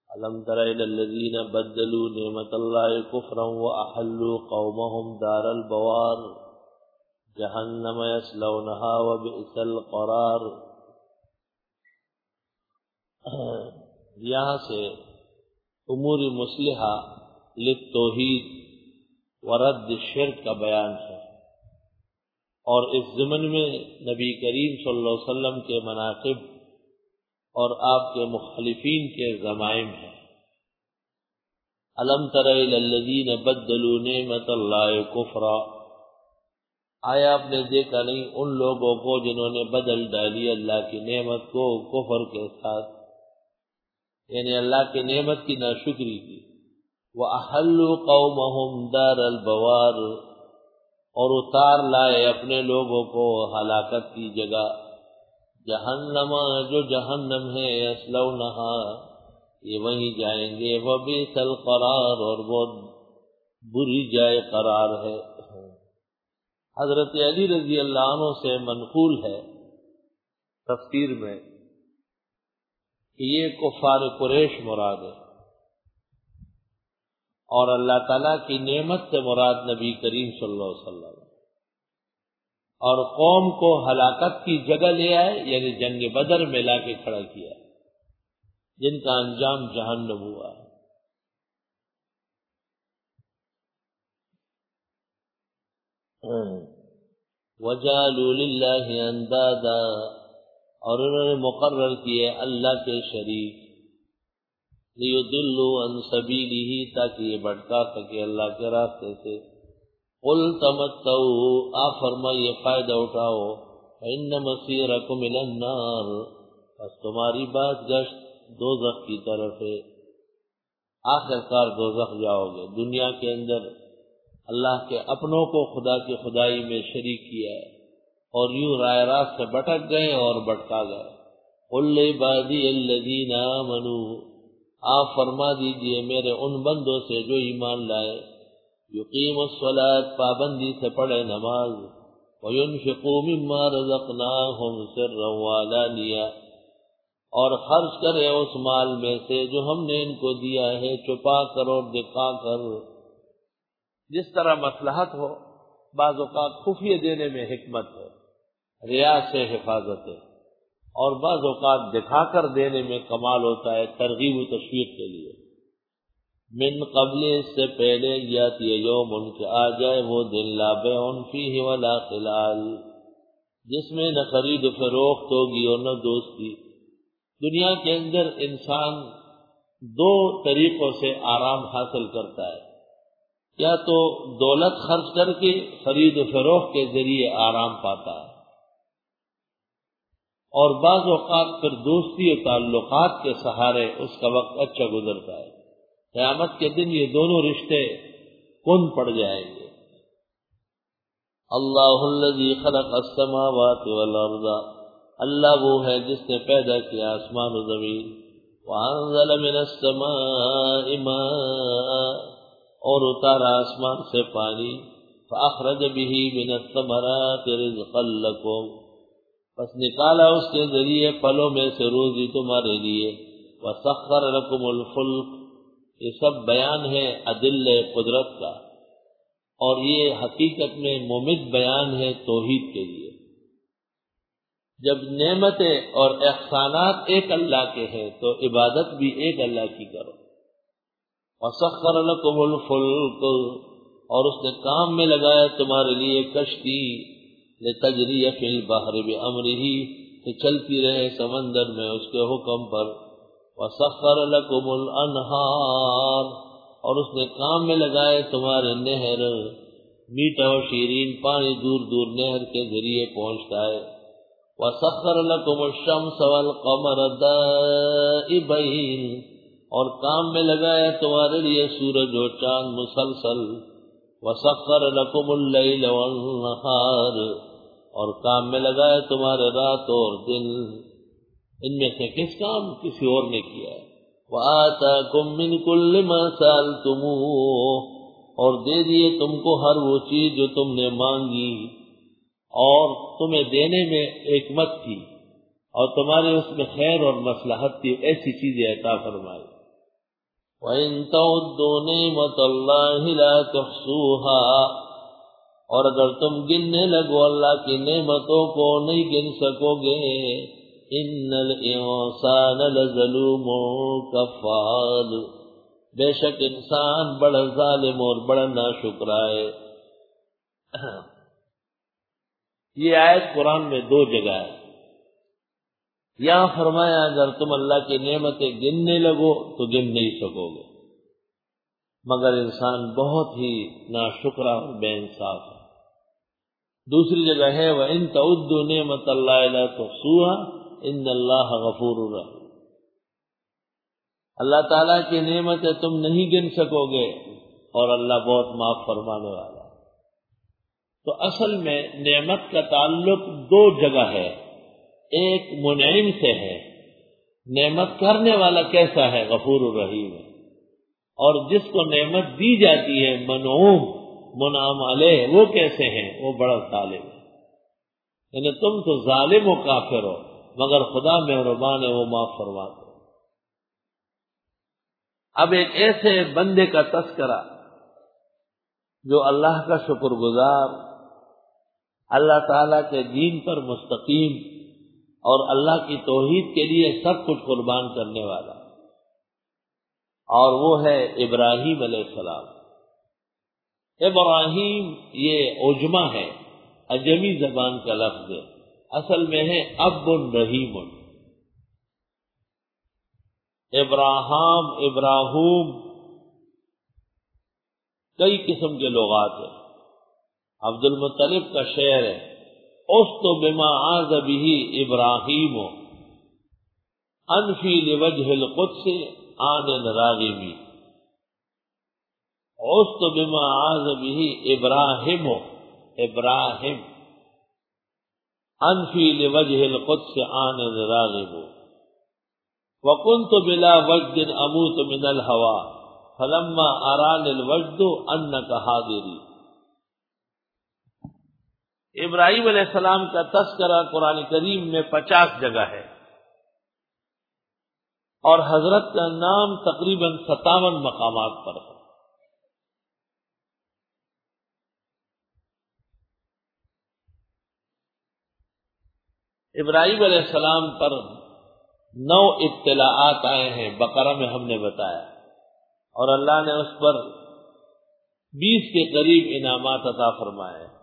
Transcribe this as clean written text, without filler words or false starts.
ألم تر إلى الذين بدلوا نعمة الله كفرا وأحلوا قومهم دار البوار جهنم يصلونها وبئس القرار. یہاں سے امور مصلحہ للتوحید ورد الشرک کا بیان ہے، اور اس ضمن میں نبی کریم صلی اللہ علیہ وسلم کے مناقب اور آپ کے مخالفین کے ضمائم ہیں. الم تر الی الذین بدلوا نعمت اللہ کفرا، آیا آپ نے دیکھا نہیں ان لوگوں کو جنہوں نے بدل ڈالی اللہ کی نعمت کو کفر کے ساتھ، یعنی اللہ کی نعمت کی ناشکری کی. وَأَحَلُّوا قَوْمَهُمْ دَارَ الْبَوَارِ، اور اتار لائے اپنے لوگوں کو ہلاکت کی جگہ جہنم، جو جہنم ہے، یصلونہا، یہ وہیں جائیں گے، وبئس القرار، اور بہت بری جائے قرار ہے. حضرت علی رضی اللہ عنہ سے منقول ہے تفسیر میں کہ یہ کفار قریش مراد ہے، اور اللہ تعالیٰ کی نعمت سے مراد نبی کریم صلی اللہ علیہ وسلم، اور قوم کو ہلاکت کی جگہ لے آئے، یعنی جنگ بدر میں لا کے کھڑا کیا، جن کا انجام جہنم ہوا. وَجَعَلُوا لِلَّهِ أَندَادًا، اور انہوں نے مقرر کیے اللہ کے شریک، لِيُضِلُّوا عَن سَبِيلِهِ، تاکہ یہ بھٹکا سکے اللہ کے راستے سے. قل تمتعوا، آپ فرمائیے فائدہ اٹھاؤ، فإن مصيركم إلى النار، بس تمہاری بات گشت دوزخ کی طرف ہے، آخر کار دوزخ جاؤ گے. دنیا کے اندر اللہ کے اپنوں کو خدا کی خدائی میں شریک کیا ہے، اور یوں رائے راست سے بھٹک گئے اور بھٹکا گئے. قل لعبادی الذین آمنوا، آپ فرما دیجئے میرے ان بندوں سے جو ایمان لائے، یقیم الصلاۃ، پابندی سے پڑھے نماز، وینفقوا مما رزقناہم سرا وعلانیہ، اور خرچ کرے اس مال میں سے جو ہم نے ان کو دیا ہے چھپا کر اور دکھا کر. جس طرح مصلحت ہو، بعض اوقات خفیہ دینے میں حکمت ہے، ریا سے حفاظت ہے، اور بعض اوقات دکھا کر دینے میں کمال ہوتا ہے، ترغیب و تشویق کے لیے. من قبل، اس سے پہلے، یاتی یوم، ان کے آ جائے وہ دن، لا بیع فیہ ولا خلال، جس میں نہ خرید و فروخت ہوگی اور نہ دوستی. دنیا کے اندر انسان دو طریقوں سے آرام حاصل کرتا ہے، یا تو دولت خرچ کر کے خرید و فروخت کے ذریعے آرام پاتا ہے، اور بعض اوقات پھر دوستی و تعلقات کے سہارے اس کا وقت اچھا گزرتا ہے. قیامت کے دن یہ دونوں رشتے کن پڑ جائیں گے. اللہ الذی خلق السماوات والارض، اللہ وہ ہے جس نے پیدا کیا آسمان و زمین. وانزل من السماء ماء، اور اتارا آسمان سے پانی. فاخرج به من الثمرات رزقا لکم، پس نکالا اس کے ذریعے پھلوں میں سے روزی تمہارے لیے. وسخر لکم الفلک، یہ سب بیان ہے ادلہ قدرت کا، اور یہ حقیقت میں ممد بیان ہے توحید کے لیے. جب نعمتیں اور احسانات ایک اللہ کے ہیں تو عبادت بھی ایک اللہ کی کرو. وسخر لکم الفلک، اور اس نے کام میں لگایا تمہارے لیے کشتی، لتجری فی البحر بامرہ، کہ چلتی رہے سمندر میں اس کے حکم پر. وسخر لکم الانہار، اور اس نے کام میں لگائے تمہارے نہر، میٹھا و شیرین پانی دور دور نہر کے ذریعے پہنچتا ہے. وسخر لکم الشمس والقمر دائبین، اور کام میں لگایا تمہارے لیے سورج و چاند مسلسل. وسخر لکم اللیل والنہار، اور کام میں لگایا تمہارے رات اور دن. ان میں سے کس کام کسی اور نے کیا ہے. وآتاکم من کل ما سألتموہ، اور دے دیے تم کو ہر وہ چیز جو تم نے مانگی، اور تمہیں دینے میں حکمت تھی، اور تمہارے اس میں خیر اور مصلحت تھی، ایسی چیزیں عطا فرمائی. وَإِن تَعُدُّوا نِعْمَتَ اللَّهِ لَا تُحْصُوهَا، اور اگر تم گننے لگو اللہ کی نعمتوں کو نہیں گن سکو گے. ان الانسان لظلوم کفار، بے شک انسان بڑا ظالم اور بڑا ناشکرا ہے. یہ آیت قرآن میں 2 جگہ ہے. یہاں فرمایا اگر تم اللہ کی نعمتیں گننے لگو تو گن نہیں سکو گے، مگر انسان بہت ہی ناشکرا اور بے انصاف ہے. دوسری جگہ ہے وَإِن تَعُدُّوا نِعْمَتَ اللَّهِ لَا تُحْصُوهَا إِنَّ اللَّهَ غَفُورٌ رَحِيمٌ. اللہ تعالیٰ کی نعمتیں تم نہیں گن سکو گے اور اللہ بہت معاف فرمانے والا ہے. تو اصل میں نعمت کا تعلق 2 جگہ ہے. ایک منعم سے ہے، نعمت کرنے والا کیسا ہے؟ غفور الرحیم ہے. اور جس کو نعمت دی جاتی ہے منعوم منعم علیہ، وہ کیسے ہیں؟ وہ بڑا ظالم ہے. یعنی تم تو ظالم و کافر ہو، مگر خدا مہربان ہے، وہ معاف فرماتا ہے. اب ایک ایسے بندے کا تذکرہ جو اللہ کا شکر گزار، اللہ تعالیٰ کے دین پر مستقیم اور اللہ کی توحید کے لیے سب کچھ قربان کرنے والا، اور وہ ہے ابراہیم علیہ السلام. ابراہیم یہ عجمہ ہے، عجمی زبان کا لفظ ہے، اصل میں ہے اب رحیم. ابراہیم کئی قسم کے لغات ہیں. عبد المطلب کا شعر ہے اُسْتُ بِمَا عَاذَ بِهِ ابراہیم انفی لوجہ القدس عَانٍ راغمی. اُسْتُ بِمَا عَاذَ بِهِ ابراہیم انفی لوجہ القدس عَانٍ راغب. وَكُنْتُ بِلَا وَجْدٍ أَمُوتُ مِنَ الْهَوَىٰ فَلَمَّا أَرَانِ الْوَجْدُ أَنَّكَ حَاضِرِي. ابراہیم علیہ السلام کا تذکرہ قرآن کریم میں 50 جگہ ہے، اور حضرت کا نام تقریباً 57 مقامات پر ہے. ابراہیم علیہ السلام پر 9 ابتلاءات آئے ہیں، بقرہ میں ہم نے بتایا، اور اللہ نے اس پر 20 کے قریب انعامات عطا فرمائے.